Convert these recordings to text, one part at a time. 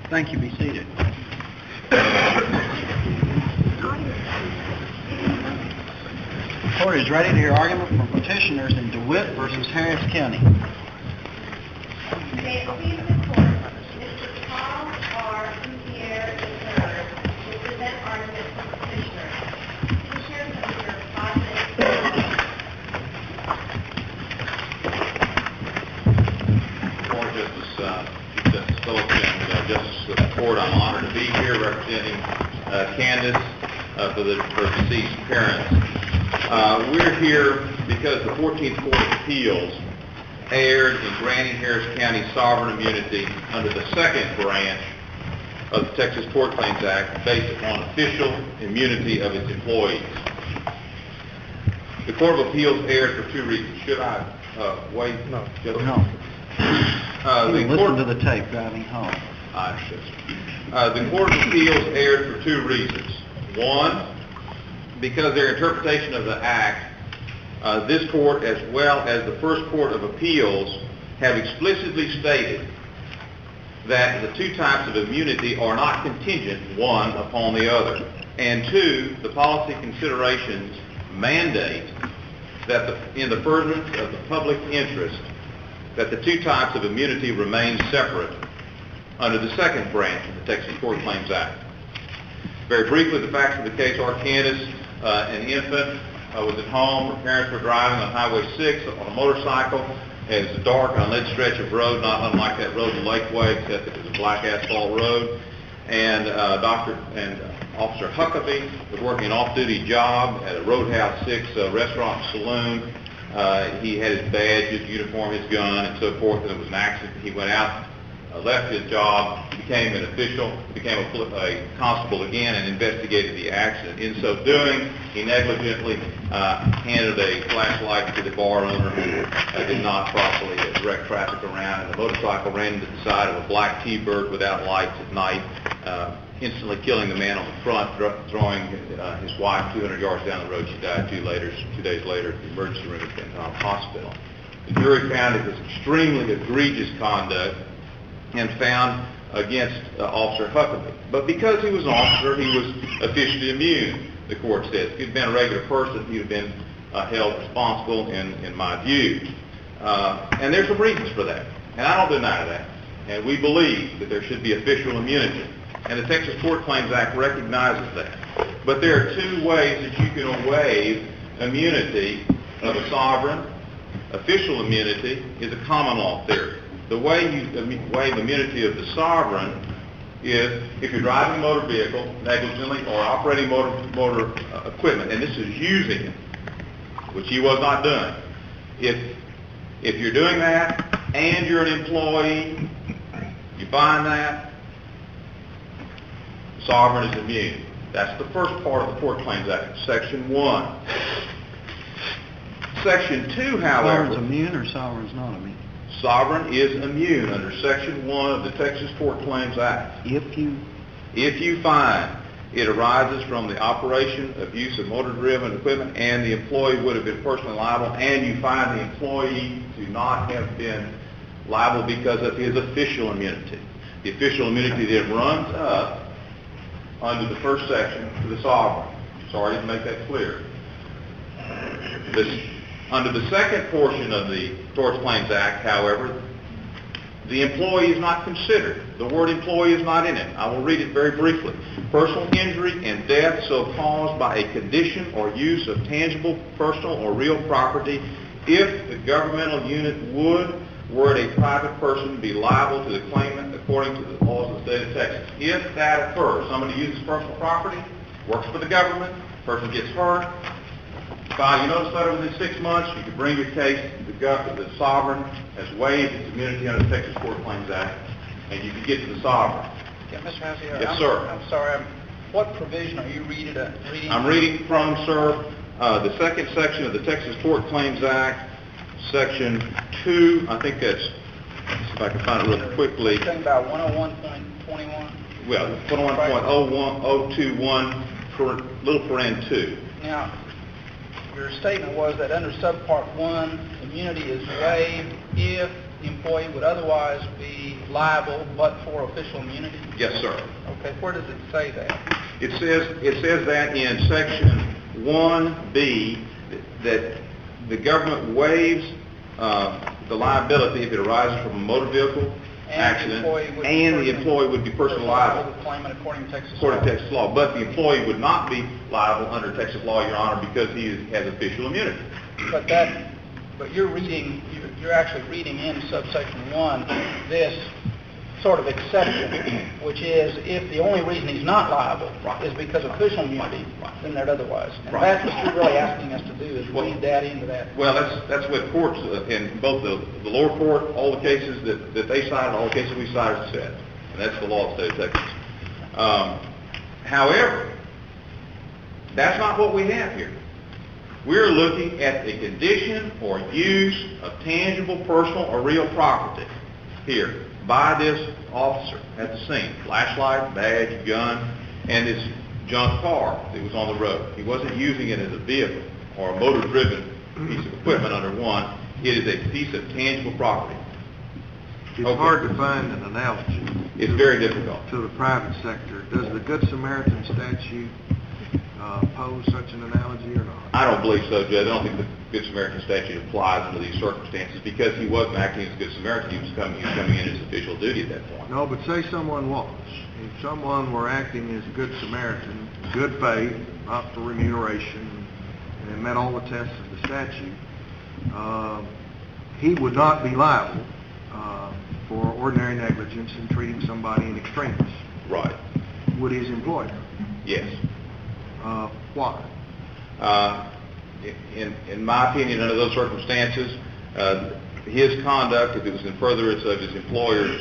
Thank you. Be seated. The court is ready to hear argument from petitioners in DeWitt versus Harris County. May it please the court, Mr. Carl R. Gutierrez III will present argument for petitioners. Petitioners have reserved 5 minutes for rebuttal. Chief Justice Phillips and Justice of the Court, I'm honored to be here representing Candace for her deceased parents. We're here because the 14th Court of Appeals erred in granting Harris County sovereign immunity under the second branch of the Texas Tort Claims Act based upon official immunity of its employees. The Court of Appeals erred for 2 reasons. Should I wait? No. Listen to the tape driving home. I understand. The Court of Appeals erred for 2 reasons. One, because their interpretation of the Act, this Court as well as the First Court of Appeals have explicitly stated that the 2 types of immunity are not contingent one upon the other. And 2, the policy considerations mandate that in the furtherance of the public interest that the 2 types of immunity remain separate under the second branch of the Texas Tort Claims Act. Very briefly, the facts of the case are Candace, an infant, was at home. Her parents were driving on Highway 6 on a motorcycle. It was a dark, unlit stretch of road, not unlike that road in Lakeway, except that it was a black asphalt road. And Officer Huckabee was working an off-duty job at a Roadhouse 6 restaurant and saloon. He had his badge, his uniform, his gun, and so forth, and it was an accident. He went out, left his job, became an official, became a constable again, and investigated the accident. In so doing, he negligently handed a flashlight to the bar owner who did not properly direct traffic around, and the motorcycle ran into the side of a black T-Bird without lights at night, instantly killing the man on the front, throwing his wife 200 yards down the road. She died 2 days later at the emergency room at Benton Hospital. The jury found it was extremely egregious conduct and found against Officer Huckabee. But because he was an officer, he was officially immune, the court said. If he'd been a regular person, he'd have been held responsible in my view. And there's some reasons for that. And I don't deny that. And we believe that there should be official immunity. And the Texas Tort Claims Act recognizes that. But there are 2 ways that you can waive immunity of a sovereign. Official immunity is a common law theory. The way you waive immunity of the sovereign is if you're driving a motor vehicle negligently or operating motor equipment, and this is using it, which he was not doing. If you're doing that and you're an employee, you find that, the sovereign is immune. That's the first part of the Tort Claims Act, Section 1. Section 2, however... Sovereign's immune or sovereign's not immune? Sovereign is immune under Section 1 of the Texas Tort Claims Act. If you find it arises from the operation of use of motor-driven equipment and the employee would have been personally liable, and you find the employee to not have been liable because of his official immunity. The official immunity that runs up under the first section to the sovereign. Sorry to make that clear. Under the second portion of the Tort Claims Act, however, the employee is not considered. The word employee is not in it. I will read it very briefly. Personal injury and death so caused by a condition or use of tangible, personal, or real property if the governmental unit would, were it a private person, be liable to the claimant according to the laws of the state of Texas. If that occurs, somebody uses personal property, works for the government, person gets hurt, file your notice letter within 6 months, you can bring your case to the sovereign has waived its immunity under the Texas Tort Claims Act, and you can get to the sovereign. Yeah, Mr. Hassier, yes, sir. I'm sorry. What provision are you reading? I'm reading from, sir, the second section of the Texas Tort Claims Act, Section 2. I think that's, let's see if I can find it real quickly. You're talking about 101.21? Well, 101.021, little paren 2. Now, your statement was that under subpart 1, immunity is waived if the employee would otherwise be liable but for official immunity? Yes, sir. Okay, where does it say that? It says that in section 1B that the government waives the liability if it arises from a motor vehicle accident, and the employee would be personally liable. Claimant according to Texas According law. to Texas law, but the employee would not be liable under Texas law, Your Honor, because he has official immunity. But you're actually reading in subsection 1 this sort of exception, which is if the only reason he's not liable is because of official immunity, then they're otherwise. And that's what you're really asking us to do, is read that into that. Well, that's what courts, in both the lower court, all the cases that they cited, all the cases we cited said. And that's the law of the state of Texas. However, that's not what we have here. We're looking at the condition or use of tangible personal or real property here by this officer at the scene. Flashlight, badge, gun, and this junk car that was on the road. He wasn't using it as a vehicle or a motor-driven piece of equipment under 1. It is a piece of tangible property. It's hard to find an analogy. It's very difficult. To the private sector. Does the Good Samaritan statute pose such an analogy or not? I don't believe so, Judge. I don't think the Good Samaritan statute applies under these circumstances because he wasn't acting as a Good Samaritan. He was coming in as official duty at that point. No, but say someone was. If someone were acting as a Good Samaritan, good faith, not for remuneration, and met all the tests of the statute, he would not be liable for ordinary negligence in treating somebody in extremis. Right. Would his employer? Yes. Why? In my opinion, under those circumstances, his conduct, if it was in furtherance of his employer's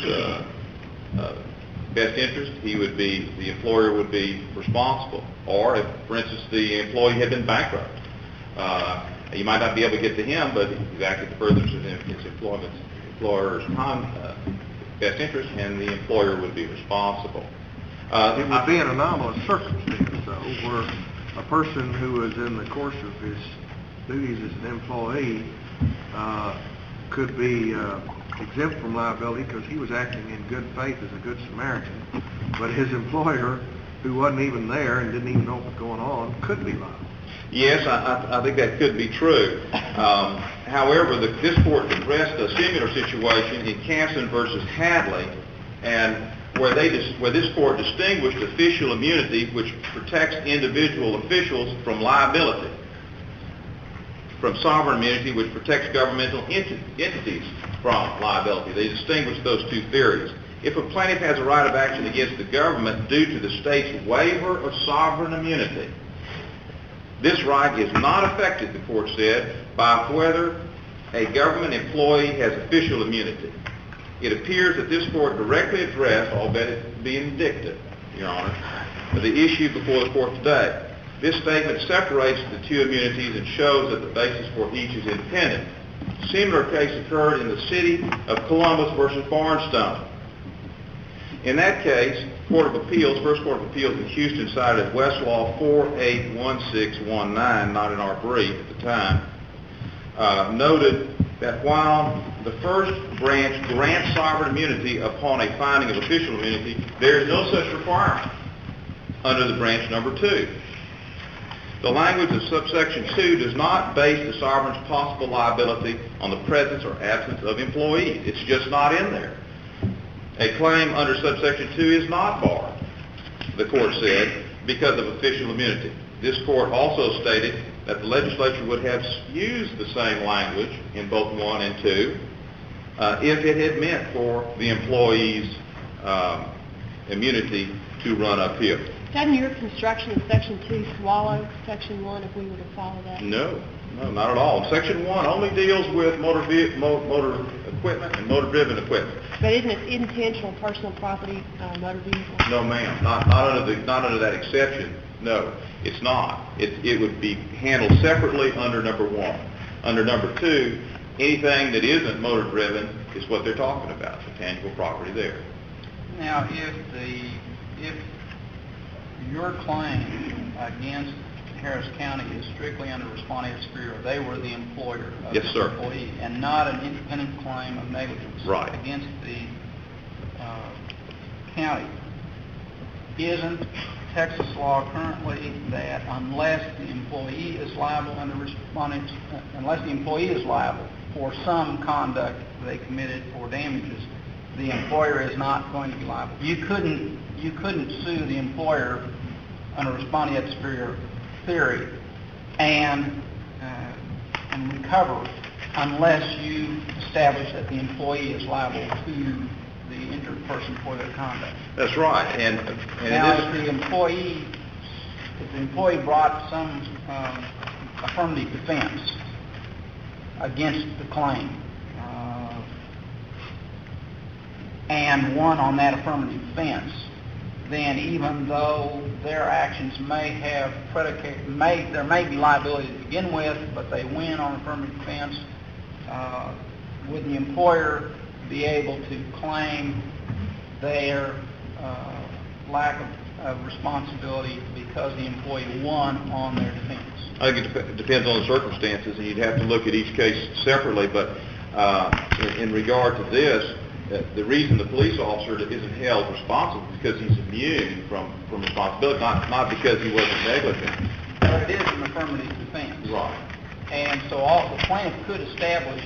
best interest, the employer would be responsible. Or if, for instance, the employee had been bankrupt, you might not be able to get to him, but he's acted in furtherance of his employer's best interest, and the employer would be responsible. It would be an anomalous circumstance, though, where a person who is in the course of his duties as an employee could be exempt from liability because he was acting in good faith as a Good Samaritan, but his employer, who wasn't even there and didn't even know what was going on, could be liable. Yes, I think that could be true. However, this court addressed a similar situation in Casson versus Hadley, and where this court distinguished official immunity, which protects individual officials from liability, from sovereign immunity, which protects governmental entities from liability. They distinguished those two theories. If a plaintiff has a right of action against the government due to the state's waiver of sovereign immunity, this right is not affected, the court said, by whether a government employee has official immunity. It appears that this court directly addressed, albeit it being dicta, Your Honor, the issue before the court today. This statement separates the two immunities and shows that the basis for each is independent. A similar case occurred in the city of Columbus versus Barnstone. In that case, Court of Appeals, First Court of Appeals in Houston cited Westlaw 481619, not in our brief at the time, noted that while the first branch grants sovereign immunity upon a finding of official immunity, there is no such requirement under the branch number 2. The language of subsection 2 does not base the sovereign's possible liability on the presence or absence of employees. It's just not in there. A claim under subsection 2 is not barred, the court said, because of official immunity. This court also stated that the legislature would have used the same language in both 1 and 2 if it had meant for the employee's immunity to run uphill. Doesn't your construction of Section 2 swallow Section 1 if we were to follow that? No, not at all. Section 1 only deals with motor equipment and motor-driven equipment. But isn't it intentional personal property, motor vehicle? No, ma'am. Not under that exception. No, it's not. It would be handled separately under number 1. Under number 2, anything that isn't motor-driven is what they're talking about, the tangible property there. Now, if your claim against Harris County is strictly under Respondeat Superior. They were the employer of Yes, this sir. employee, and not an independent claim of negligence Right. against the county. Isn't Texas law currently that unless the employee is liable under Respondeat, unless the employee is liable for some conduct they committed for damages, the employer is not going to be liable? You couldn't sue the employer under Respondeat Superior theory and recover unless you establish that the employee is liable to the injured person for their conduct. That's right. And Now, it if the employee brought some affirmative defense against the claim and won on that affirmative defense, then even though their actions may have there may be liability to begin with, but they win on affirmative defense, would the employer be able to claim their lack of responsibility because the employee won on their defense? I think it depends on the circumstances, and you'd have to look at each case separately. But in regard to this, the reason the police officer isn't held responsible is because he's immune from responsibility, not because he wasn't negligent. But it is an affirmative defense. Right. And so the plaintiff could establish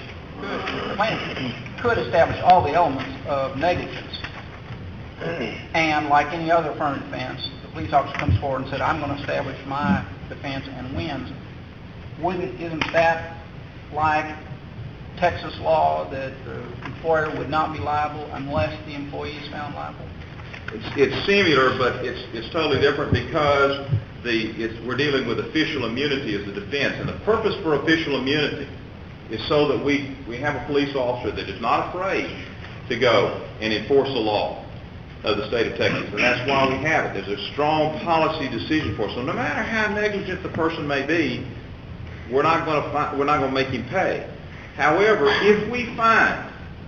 all the elements of negligence. And like any other affirmative defense, the police officer comes forward and said, I'm going to establish my defense, and wins. Isn't that like Texas law that the employer would not be liable unless the employee is found liable? It's similar, but it's totally different because we're dealing with official immunity as a defense. And the purpose for official immunity is so that we have a police officer that is not afraid to go and enforce the law of the state of Texas. And that's why we have it. There's a strong policy decision for it. So no matter how negligent the person may be, we're not going to make him pay. However, if we find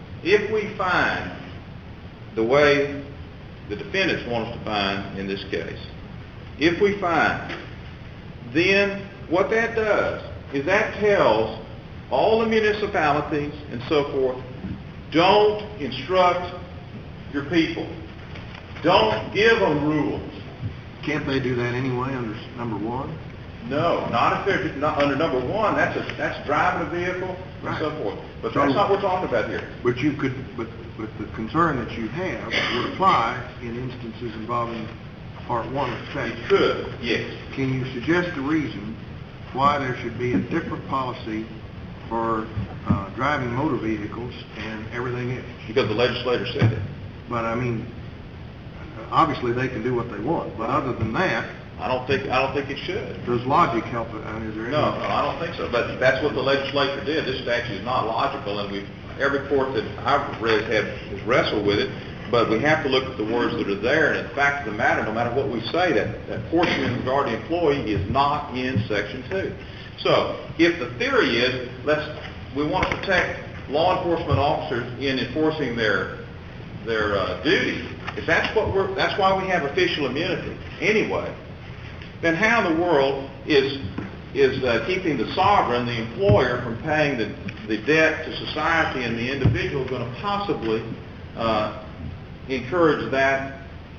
the way the defendants want us to find in this case, if we find, then what that does is that tells all the municipalities and so forth, don't instruct your people. Don't give them rules. Can't they do that anyway under number one? No, not if they're not under number one. That's driving a vehicle and so forth. But that's not what we're talking about here. But the concern that you have would apply in instances involving Part 1 of the statute. It could, yes. Can you suggest a reason why there should be a different policy for driving motor vehicles and everything else? Because the legislator said it. But I mean, obviously they can do what they want. But other than that, I don't think it should. does logic help it? I mean, is there any? No, I don't think so. But that's what the legislature did. This statute is not logical, and every court that I've read has wrestled with it. But we have to look at the words that are there. And the fact of the matter, no matter what we say, that portion in regard to employee is not in Section 2. So if the theory is we want to protect law enforcement officers in enforcing their duty, if that's why we have official immunity anyway, then how in the world is keeping the sovereign, the employer, from paying the debt to society and the individual going to possibly encourage that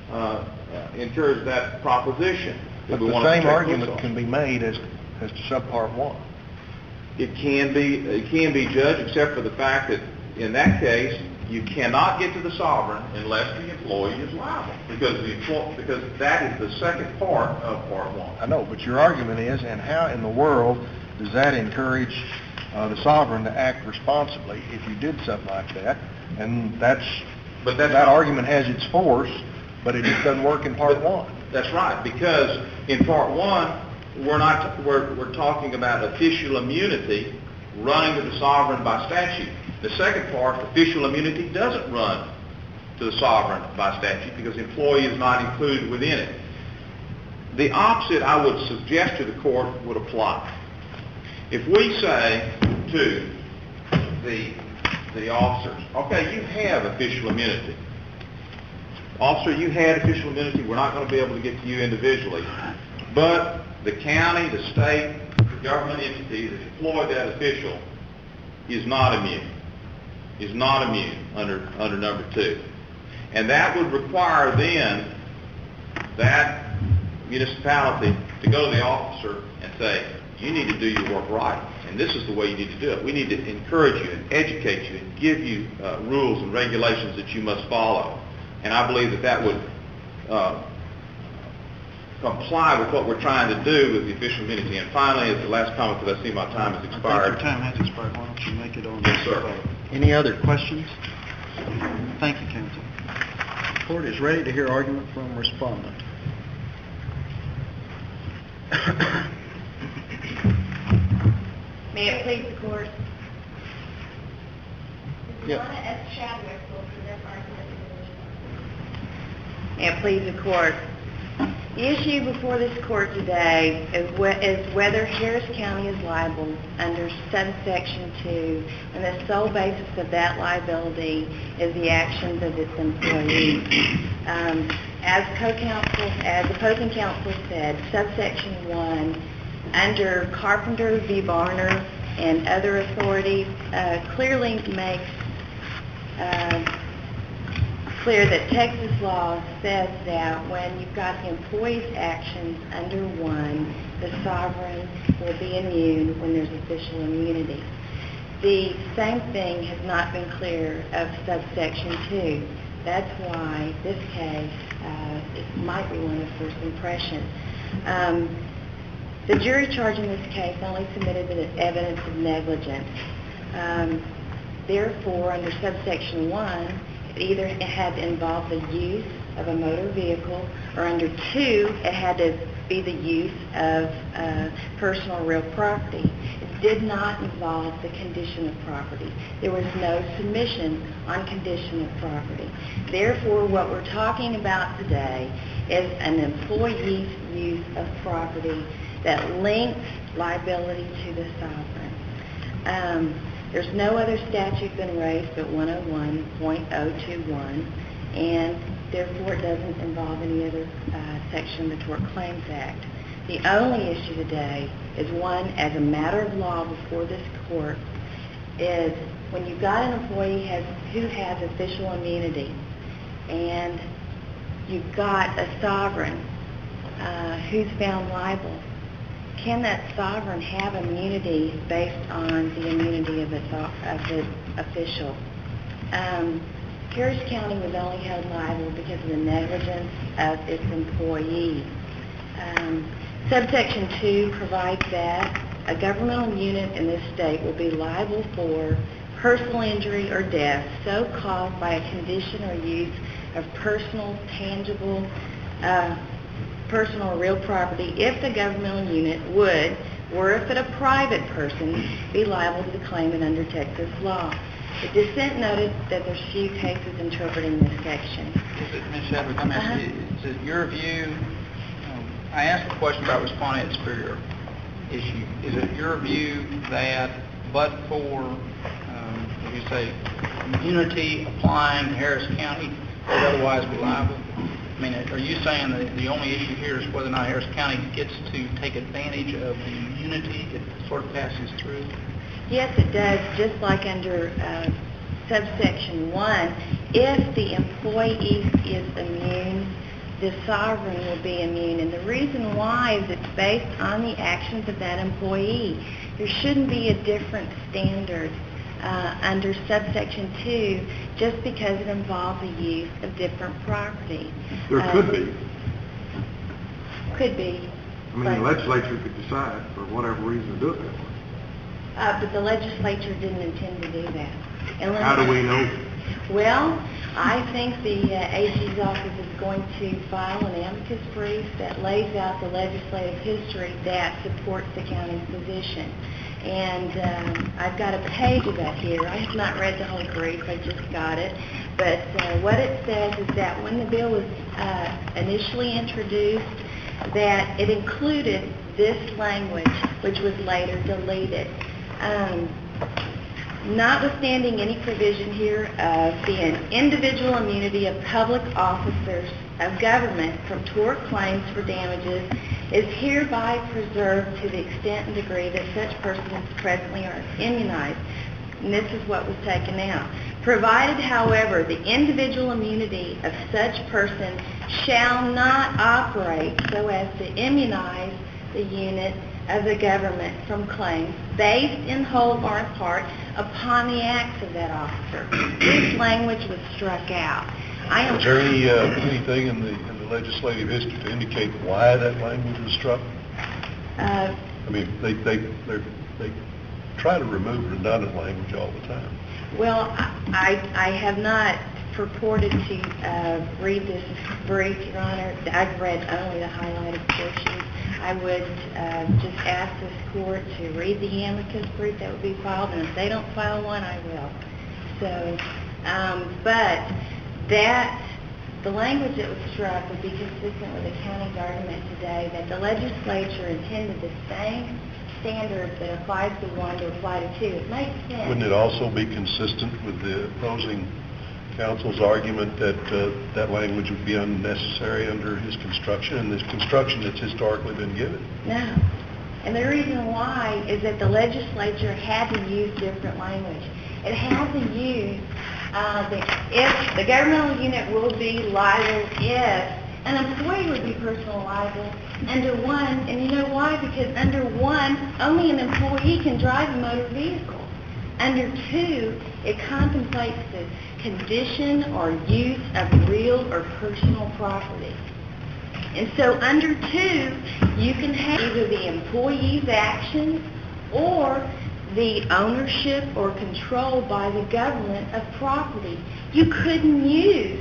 proposition? But the same argument can be made as to subpart 1. It can be judged, except for the fact that in that case you cannot get to the sovereign unless the employee is liable, because that is the second part of Part 1. I know, but your argument is, and how in the world does that encourage the sovereign to act responsibly if you did something like that? And that argument has its force, but it just doesn't work in Part 1. That's right, because in Part 1 we're talking about official immunity running to the sovereign by statute. The second part, official immunity, doesn't run to the sovereign by statute because the employee is not included within it. The opposite, I would suggest to the court, would apply. If we say to the officers, okay, you have official immunity. Officer, you had official immunity. We're not going to be able to get to you individually. But the county, the state, the government entity that employed that official is not immune. Is not immune under number 2. And that would require then that municipality to go to the officer and say, you need to do your work right, and this is the way you need to do it. We need to encourage you and educate you and give you rules and regulations that you must follow. And I believe that would comply with what we're trying to do with the official immunity. And finally, as the last comment, because I see my time has expired. I think your time has expired. Why don't you make it on this? Yes, sir. Any other questions? Thank you, counsel. The court is ready to hear argument from respondent. May it please the court? Yep. Donna S. Chadwick will present argument for the respondent. May it please the court? The issue before this court today is whether Harris County is liable under subsection 2, and the sole basis of that liability is the actions of its employees. As opposing counsel said, subsection 1, under Carpenter v. Barner and other authorities, clearly makes clear that Texas law says that when you've got the employee's actions under 1, the sovereign will be immune when there's official immunity. The same thing has not been clear of subsection 2. That's why this case it might be one of first impression. The jury charge in this case only submitted the evidence of negligence. Therefore, under subsection 1, it had to involve the use of a motor vehicle, or under 2, it had to be the use of personal or real property. It did not involve the condition of property. There was no submission on condition of property. Therefore, what we're talking about today is an employee's use of property that links liability to the sovereign. There's no other statute been raised but 101.021, and therefore it doesn't involve any other section of the Tort Claims Act. The only issue today is one, as a matter of law before this court, is when you've got an employee who has official immunity, and you've got a sovereign who's found liable, can that sovereign have immunity based on the immunity of the official? Harris County was only held liable because of the negligence of its employee. Subsection 2 provides that a governmental unit in this state will be liable for personal injury or death so caused by a condition or use of personal, tangible, personal or real property if the governmental unit would, or if it a private person, be liable to the claimant under Texas law. The dissent noted that there's few cases interpreting this section. Ms. Shadwick, I'm asking you, is it your view, I asked a question about respondent superior issue. Is it your view that but for, as you say, immunity applying to Harris County, would otherwise be liable? I mean, are you saying that the only issue here is whether or not Harris County gets to take advantage of the immunity that sort of passes through? Yes, it does. Just like under subsection 1, if the employee is immune, the sovereign will be immune. And the reason why is it's based on the actions of that employee. There shouldn't be a different standard under subsection 2 just because it involves the use of different property. There could be. Could be. I mean, the legislature could decide for whatever reason to do it that way. But the legislature didn't intend to do that. How do we know? Well, I think the AG's office is going to file an amicus brief that lays out the legislative history that supports the county's position. And I've got a page of that here. I have not read the whole brief. I just got it. But what it says is that when the bill was initially introduced, that it included this language, which was later deleted. Notwithstanding any provision here of the individual immunity of public officers of government from tort claims for damages is hereby preserved to the extent and degree that such persons presently are immunized. And this is what was taken out. Provided, however, the individual immunity of such person shall not operate so as to immunize the unit of the government from claims based in whole or in part upon the acts of that officer. This language was struck out. Is there anything in the legislative history to indicate why that language was struck? I mean, they try to remove redundant language all the time. Well, I have not purported to read this brief, Your Honor. I've read only the highlighted portions. I would just ask this court to read the amicus brief that would be filed, and if they don't file one, I will. So, but the language that was struck would be consistent with the county's argument today that the legislature intended the same standards that applies to 1 to apply to 2. It makes sense. Wouldn't it also be consistent with the opposing counsel's argument that that language would be unnecessary under his construction and the construction that's historically been given? No. And the reason why is that the legislature had to use different language. It had to use if the governmental unit will be liable if an employee would be personally liable under 1, and you know why? Because under 1, only an employee can drive a motor vehicle. Under 2, it contemplates the condition or use of real or personal property. And so under 2, you can have either the employee's actions or the ownership or control by the government of property. You couldn't use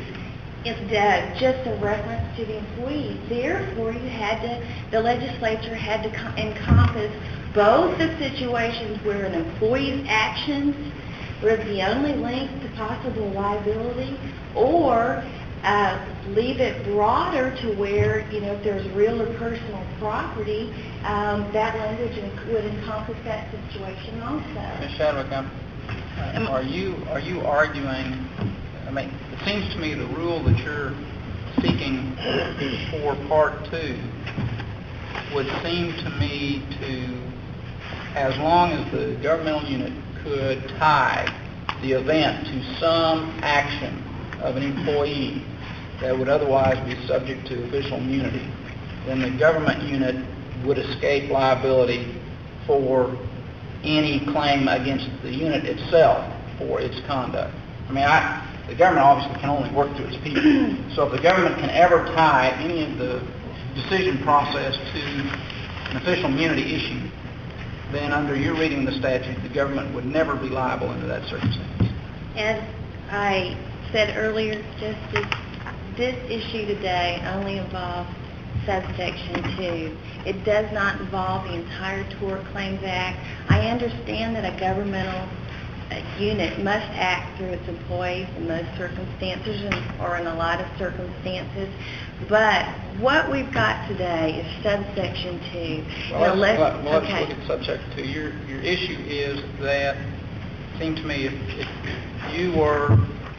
just a reference to the employee. Therefore, the legislature had to encompass both the situations where an employee's actions were the only link to possible liability, or leave it broader to where, if there's real or personal property, that language would encompass that situation also. Ms. Shadwick, are you arguing, I mean, it seems to me the rule that you're seeking for Part 2 would seem to me to, as long as the governmental unit could tie the event to some action of an employee that would otherwise be subject to official immunity, then the government unit would escape liability for any claim against the unit itself for its conduct. I mean, the government obviously can only work through its people. So if the government can ever tie any of the decision process to an official immunity issue, then under your reading of the statute, the government would never be liable under that circumstance. As I said earlier, Justice, this issue today only involves subsection 2. It does not involve the entire Tort Claims Act. I understand that a governmental unit must act through its employees in most circumstances or in a lot of circumstances, but what we've got today is subsection 2. Well, let's look at subsection 2. Your issue is that, it seemed to me, if you were,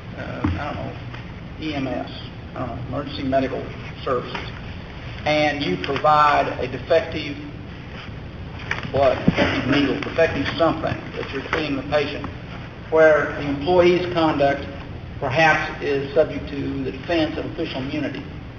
EMS, emergency medical services, and you provide a defective blood, defective needle, defective something that you're treating the patient, where the employee's conduct perhaps is subject to the defense of official immunity.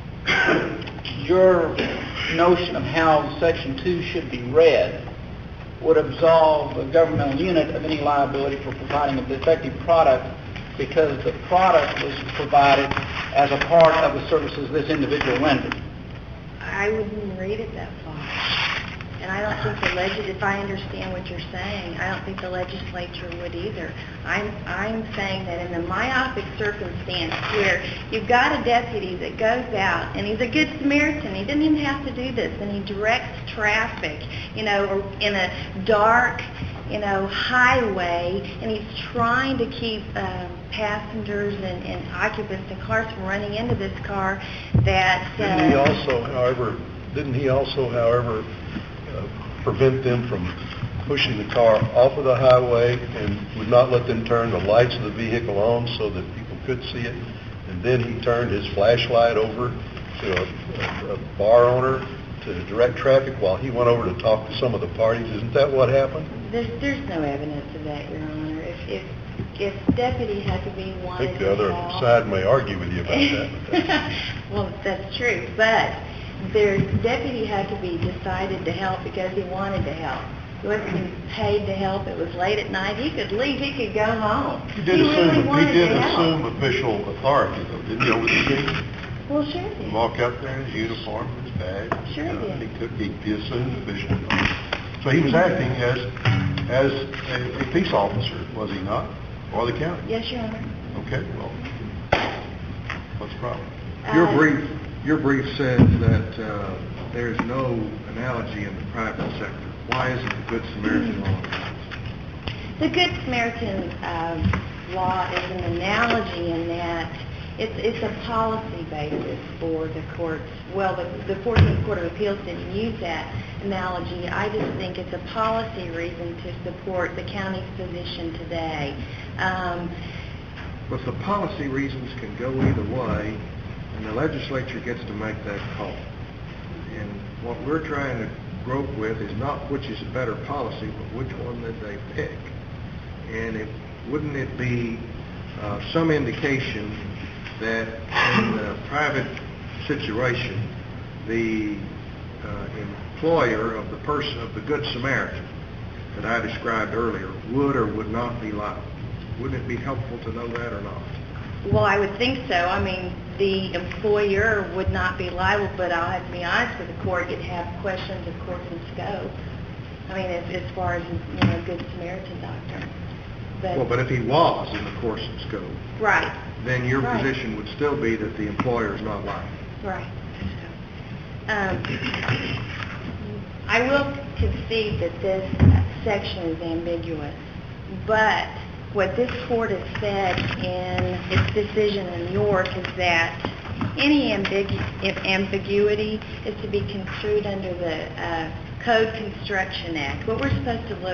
Your notion of how Section 2 should be read would absolve the governmental unit of any liability for providing a defective product because the product was provided as a part of the services this individual rendered. I wouldn't read it that far. And I don't think if I understand what you're saying, I don't think the legislature would either. I'm saying that in the myopic circumstance where you've got a deputy that goes out, and he's a good Samaritan, he didn't even have to do this, and he directs traffic, or in a dark, highway, and he's trying to keep passengers and occupants in cars from running into this car that... Didn't he also, however, prevent them from pushing the car off of the highway and would not let them turn the lights of the vehicle on so that people could see it, and then he turned his flashlight over to a bar owner to direct traffic while he went over to talk to some of the parties. Isn't that what happened? There's no evidence of that, Your Honor. If Deputy Huckabee I wanted think the to other help... side may argue with you about that. But Well, that's true, but Deputy Huckabee decided to help because he wanted to help. He wasn't paid to help. It was late at night. He could leave. He could go home. He did help. assume official authority, though, didn't he, over the scene? Well, sure he did. Walk up there in his uniform, his badge. Sure he did. He assumed official authority. So he was acting as a peace officer, was he not? Or the county? Yes, Your Honor. Okay, well, what's the problem? Your brief says that there's no analogy in the private sector. Why isn't the Good Samaritan law analogous? The Good Samaritan law is an analogy in that it's a policy basis for the courts. Well, the 14th Court of Appeals didn't use that analogy. I just think it's a policy reason to support the county's position today. But the policy reasons can go either way, and the legislature gets to make that call. And what we're trying to grope with is not which is a better policy, but which one that they pick. And wouldn't it be some indication that in a private situation, the employer of the Good Samaritan that I described earlier would or would not be liable? Wouldn't it be helpful to know that or not? Well, I would think so. I mean, the employer would not be liable, but I'll have to be honest with the court. You'd have questions of course and scope. I mean, as far as, Good Samaritan doctrine. But if he was in the course and scope, right, then your right. position would still be that the employer is not liable. Right. I will concede that this section is ambiguous, but what this court has said in its decision in York is that any ambiguity is to be construed under the Code Construction Act. What we're supposed to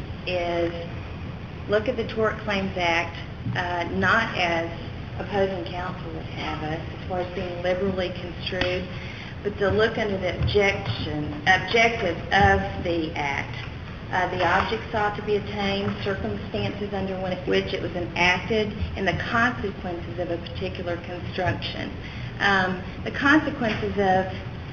look at the Tort Claims Act not as opposing counsel would have us, as far as being liberally construed, but to look under the objectives of the act. The object sought to be attained, circumstances under which it was enacted, and the consequences of a particular construction. The consequences of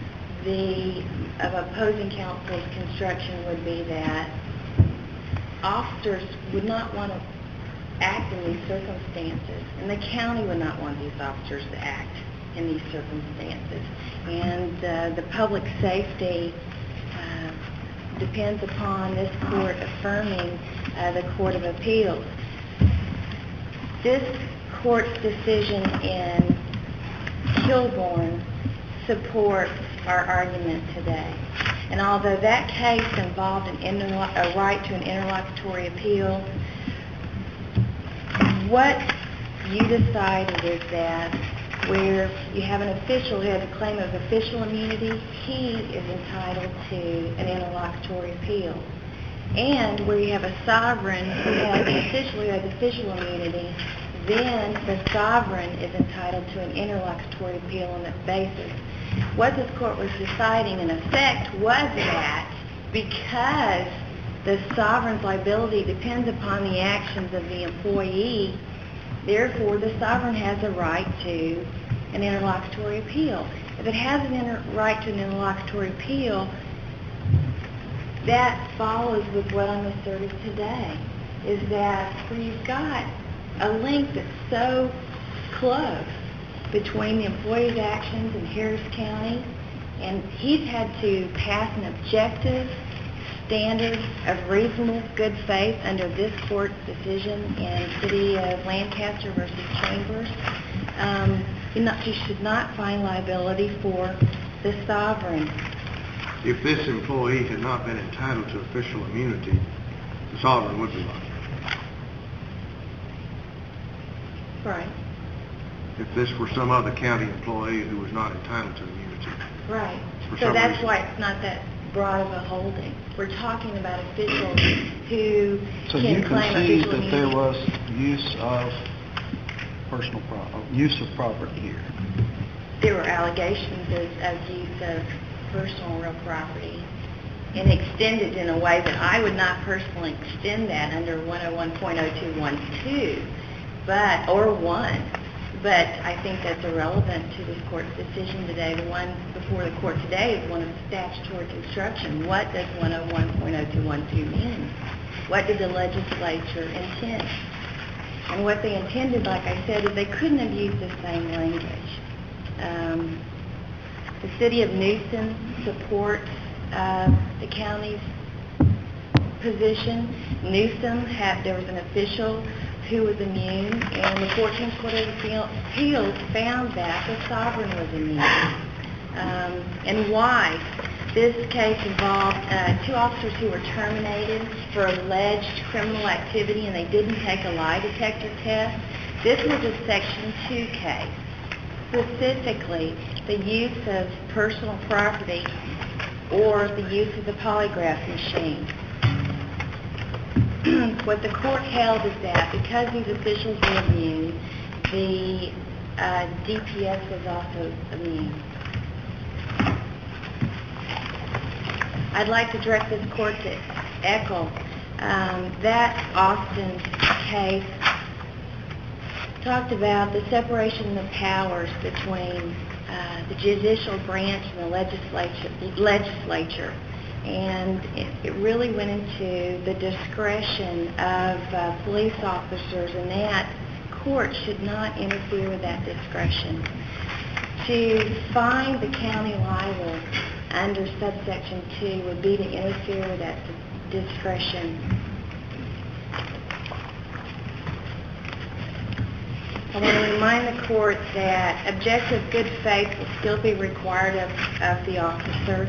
opposing counsel's construction would be that officers would not want to act in these circumstances, and the county would not want these officers to act in these circumstances. And the public safety depends upon this court affirming the Court of Appeals. This court's decision in Kilbourne supports our argument today. And although that case involved a right to an interlocutory appeal, what you decided is that where you have an official who has a claim of official immunity, he is entitled to an interlocutory appeal. And where you have a sovereign who has official immunity, then the sovereign is entitled to an interlocutory appeal on that basis. What this court was deciding in effect was that because the sovereign's liability depends upon the actions of the employee, therefore the sovereign has a right to an interlocutory appeal. If it has a right to an interlocutory appeal, that follows with what I'm asserting today, is that where you've got a link that's so close between the employee's actions in Harris County, and he's had to pass an objective standard of reasonable good faith under this court's decision in City of Lancaster versus Chambers. You should not find liability for the sovereign. If this employee had not been entitled to official immunity, the sovereign would be liable. Right. If this were some other county employee who was not entitled to immunity. Right. For So some that's reason. why it's not that broad of a holding. We're talking about officials who So can you claim concede official that there immunity. was use of use of property here? There were allegations of use of personal real property and extended in a way that I would not personally extend that under 101.0212, or 1. But I think that's irrelevant to this court's decision today. The one before the court today is one of statutory construction. What does 101.0212 mean? What did the legislature intend? And what they intended, like I said, is they couldn't have used the same language. The city of Newsom supports the county's position. Newsom there was an official who was immune, and the 14th Court of Appeals found that the sovereign was immune. And why? This case involved 2 officers who were terminated for alleged criminal activity, and they didn't take a lie detector test. This was a Section 2 case. Specifically, the use of personal property or the use of the polygraph machine. What the court held is that because these officials were immune, the DPS was also immune. I'd like to direct this court to Eckel. That Austin case talked about the separation of powers between the judicial branch and the legislature. And it really went into the discretion of police officers, and that court should not interfere with that discretion. To find the county liable under subsection 2 would be to interfere with that discretion. I want to remind the court that objective good faith will still be required of the officer.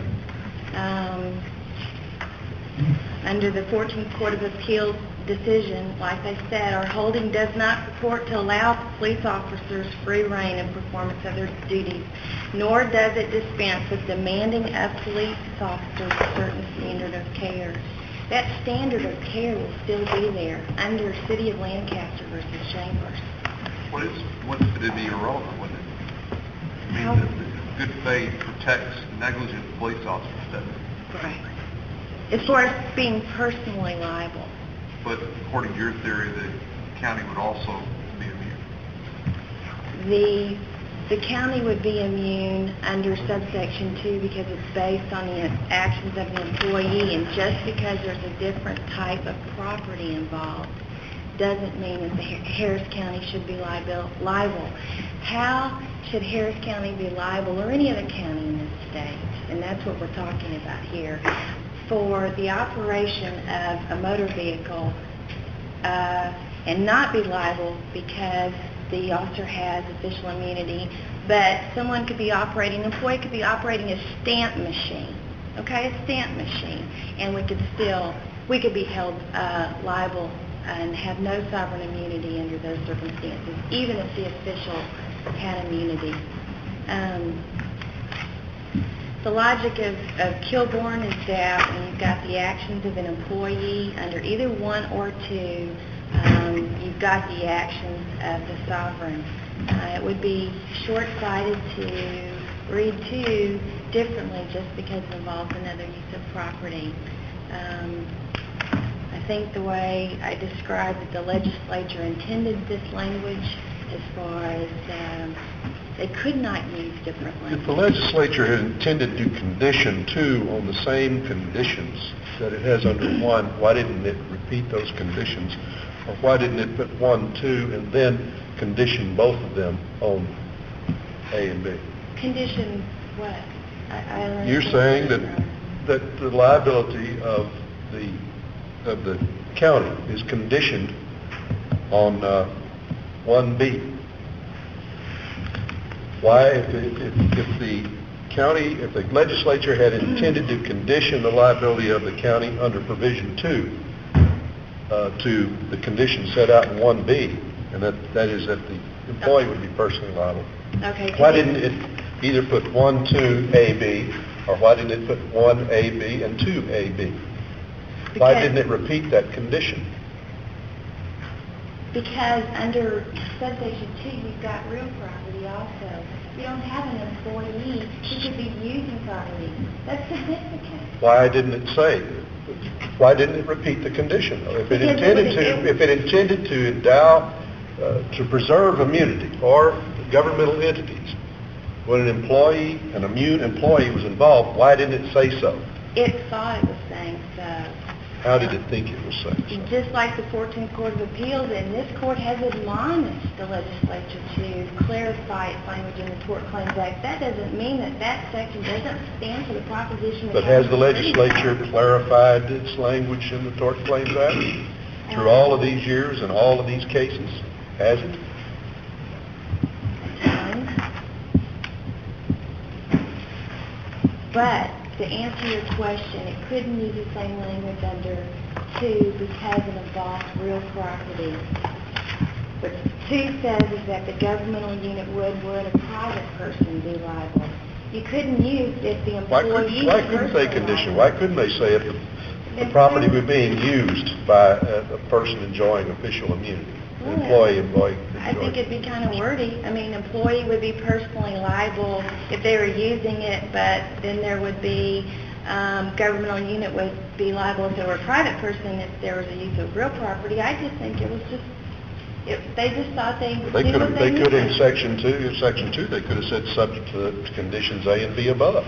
Under the 14th Court of Appeals decision, like I said, our holding does not purport to allow police officers free rein in performance of their duties, nor does it dispense with demanding of police officers a certain standard of care. That standard of care will still be there under City of Lancaster versus Chambers. What would it be irrelevant, wouldn't it? I mean, the good faith protects negligent police officers, doesn't it? Right. As far as being personally liable. But according to your theory, the county would also be immune. The county would be immune under subsection 2 because it's based on the actions of the employee, and just because there's a different type of property involved doesn't mean that Harris County should be liable. How should Harris County be liable, or any other county in this state, and that's what we're talking about here, for the operation of a motor vehicle and not be liable because the officer has official immunity, but someone could be operating, an employee could be operating a stamp machine, okay, a stamp machine, and we could be held liable and have no sovereign immunity under those circumstances, even if the official had immunity. The logic of Kilbourne is that when you've got the actions of an employee under either 1 or 2, you've got the actions of the sovereign. It would be short-sighted to read 2 differently just because it involves another use of property. I think the way I described that the legislature intended this language as far as they could not use different language. If the legislature had intended to condition 2 on the same conditions that it has under 1, why didn't it repeat those conditions? Or why didn't it put 1, 2, and then condition both of them on A and B? Condition what? I don't You're saying that the liability of the county is conditioned on 1B. Why, if the legislature had intended to condition the liability of the county under provision 2 to the condition set out in 1B, and that is that the employee would be personally liable. Okay. Why didn't it either put 1, 2, AB, or why didn't it put 1, AB, and 2, AB? Why didn't it repeat that condition? Because under subsection 2, you've got real property also. You don't have an employee who could be using property. That's significant. Why didn't it say? Why didn't it repeat the condition? If it intended to endow, to preserve immunity for governmental entities, when an immune employee was involved, why didn't it say so? It thought it was saying so. How did it think it was saying so? Just like the 14th Court of Appeals, and this court has admonished the legislature to clarify its language in the Tort Claims Act. That doesn't mean that that section doesn't stand for the proposition. But has the legislature clarified its language in the Tort Claims Act through all of these years and all of these cases? Has it? But to answer your question, it couldn't use the same language under 2 because it involves real property. What 2 says is that the governmental unit would a private person be liable. You couldn't use if the employee... Why couldn't they condition? Why couldn't they say if the property were being used by a person enjoying official immunity? An employee. I think it'd be kind of wordy. I mean, employee would be personally liable if they were using it, but then there would be governmental unit would be liable if they were a private person if there was a use of real property. I just think it was just they just thought they could in section 2 they could have said subject to conditions A and B above.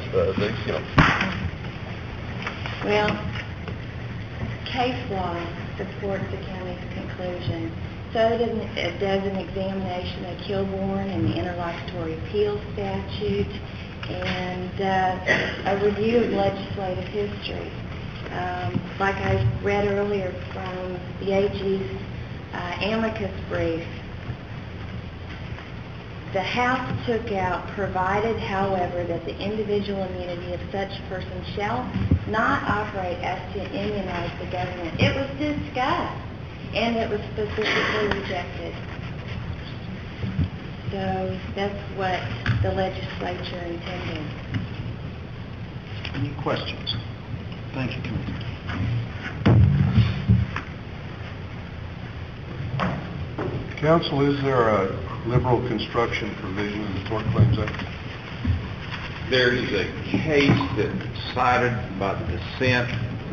Well, case law supports the county's conclusion. So does an examination of Kilbourne and the interlocutory appeals statute and a review of legislative history. Like I read earlier from the AG's amicus brief, the House took out, provided, however, that the individual immunity of such person shall not operate as to immunize the government. It was discussed. And it was specifically rejected. So that's what the legislature intended. Any questions? Thank you, Commissioner. Counsel, is there a liberal construction provision in the Tort Claims Act? There is a case that's cited by the dissent,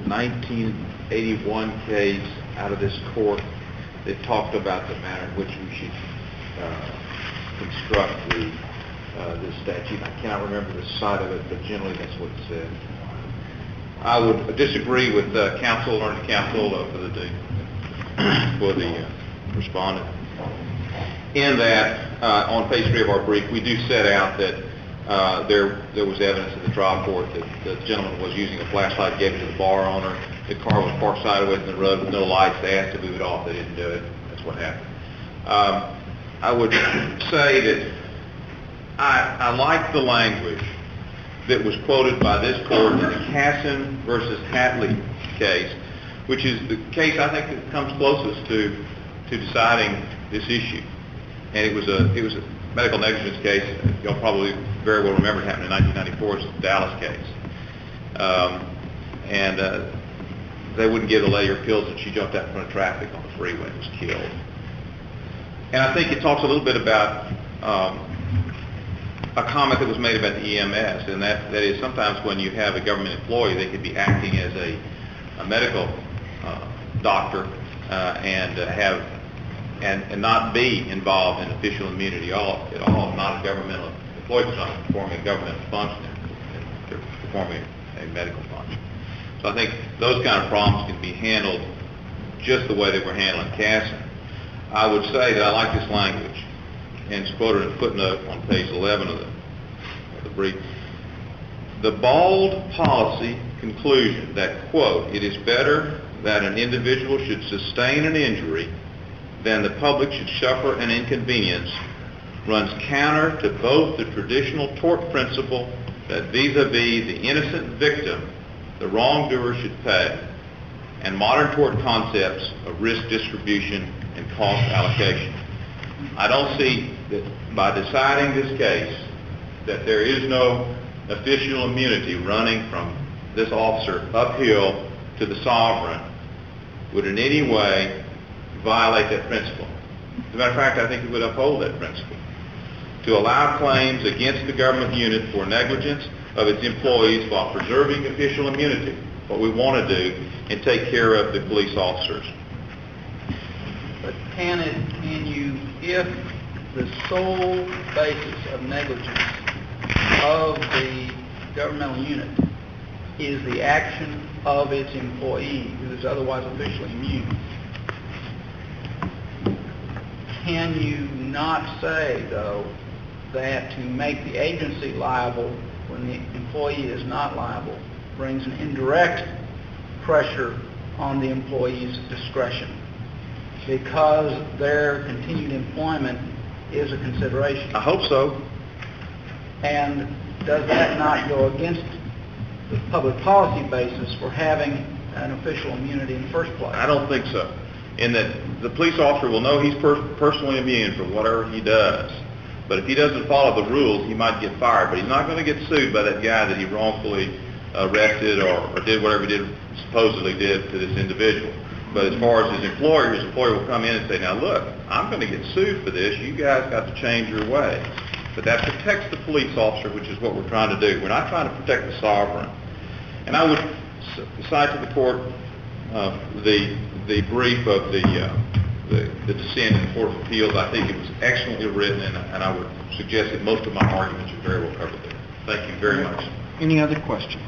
1981 case out of this court that talked about the manner in which we should construct this statute. I cannot remember the site of it, but generally that's what it said. I would disagree with counsel, learned counsel for the respondent. In that, on page 3 of our brief, we do set out that there was evidence in the trial court that the gentleman was using a flashlight, gave it to the bar owner. The car was parked sideways in the road with no lights. They asked to move it off. They didn't do it. That's what happened. I would say that I like the language that was quoted by this court in the Casson versus Hatley case, which is the case I think that comes closest to deciding this issue. And it was a medical negligence case. You'll probably very well remember it happened in 1994. It's the Dallas case. They wouldn't give the lady her pills, and she jumped out in front of traffic on the freeway and was killed. And I think it talks a little bit about a comment that was made about the EMS, and that is sometimes when you have a government employee, they could be acting as a medical doctor and not be involved in official immunity at all, not a governmental employee, not performing a governmental function, they're performing a medical function. So I think those kind of problems can be handled just the way they were handling Casson. I would say that I like this language, and it's quoted in a footnote on page 11 of the brief. The bald policy conclusion that, quote, it is better that an individual should sustain an injury than the public should suffer an inconvenience runs counter to both the traditional tort principle that vis-a-vis the innocent victim, the wrongdoer should pay, and modern tort concepts of risk distribution and cost allocation. I don't see that by deciding this case that there is no official immunity running from this officer uphill to the sovereign would in any way violate that principle. As a matter of fact, I think it would uphold that principle. To allow claims against the government unit for negligence of its employees while preserving official immunity, what we want to do, and take care of the police officers. But can you, if the sole basis of negligence of the governmental unit is the action of its employee who is otherwise officially immune, can you not say, though, that to make the agency liable when the employee is not liable brings an indirect pressure on the employee's discretion because their continued employment is a consideration? I hope so. And does that not go against the public policy basis for having an official immunity in the first place? I don't think so. In that the police officer will know he's personally immune from whatever he does. But if he doesn't follow the rules, he might get fired. But he's not going to get sued by that guy that he wrongfully arrested or did whatever he supposedly did to this individual. But as far as his employer will come in and say, now look, I'm going to get sued for this. You guys got to change your way. But that protects the police officer, which is what we're trying to do. We're not trying to protect the sovereign. And I would cite to the court the brief of the dissent in the Court of Appeals. I think it was excellently written, and I would suggest that most of my arguments are very well covered there. Thank you very much. Any other questions?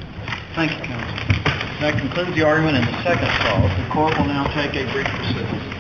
Thank you, counsel. That concludes the argument in the second cause. The court will now take a brief recess.